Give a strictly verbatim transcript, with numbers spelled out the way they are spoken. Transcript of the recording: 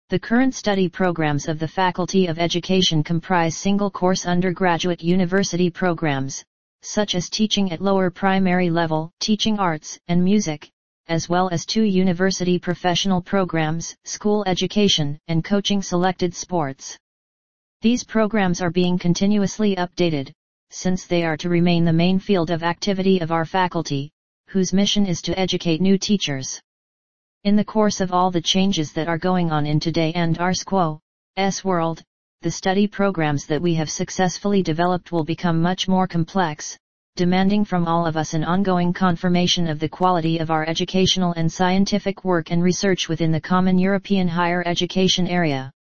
The current study programs of the Faculty of Education comprise single-course undergraduate university programs, such as teaching at lower primary level, teaching arts and music, as well as two university professional programs, school education and coaching selected sports. These programs are being continuously updated, since they are to remain the main field of activity of our faculty, whose mission is to educate new teachers. In the course of all the changes that are going on in today and our squo's world, the study programs that we have successfully developed will become much more complex, demanding from all of us an ongoing confirmation of the quality of our educational and scientific work and research within the common European higher education area.